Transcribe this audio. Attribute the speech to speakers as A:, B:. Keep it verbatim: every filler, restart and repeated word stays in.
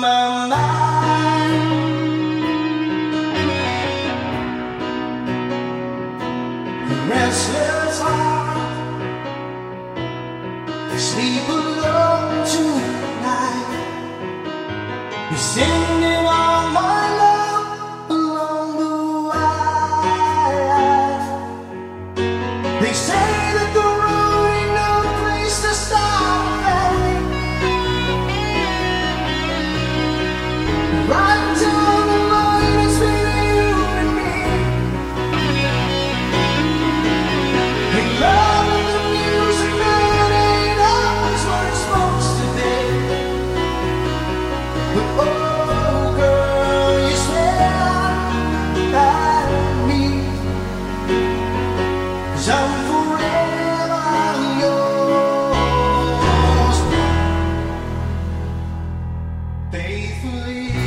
A: my mind. Restless heart, sleep alone tonight. You're singing all my love along the wire. They say that the road ain't no place to start a family. Right down the line, it's between you and me. And love and the music, that ain't always what it's supposed to be. But oh girl, you swear by me, 'cause I'm forever yours, faithfully.